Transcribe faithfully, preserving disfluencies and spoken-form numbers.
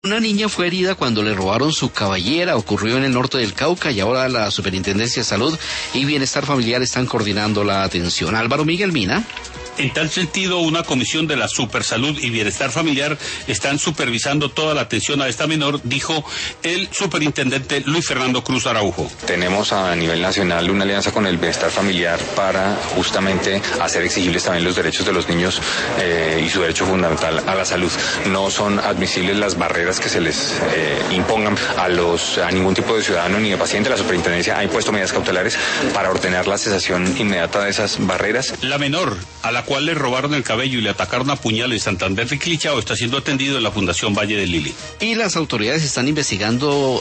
Una niña fue herida cuando le robaron su cabellera, ocurrió en el norte del Cauca y ahora la Superintendencia de Salud y Bienestar Familiar están coordinando la atención. Álvaro Miguel Mina. En tal sentido, una comisión de la Supersalud y Bienestar Familiar están supervisando toda la atención a esta menor, dijo el superintendente Luis Fernando Cruz Araujo. Tenemos a nivel nacional una alianza con el Bienestar Familiar para justamente hacer exigibles también los derechos de los niños eh, y su derecho fundamental a la salud. No son admisibles las barreras que se les eh, impongan a los a ningún tipo de ciudadano ni de paciente. La superintendencia ha impuesto medidas cautelares para ordenar la cesación inmediata de esas barreras. La menor, a la cual le robaron el cabello y le atacaron a puñal en Santander de Quilichao, está siendo atendido en la Fundación Valle de Lili. Y las autoridades están investigando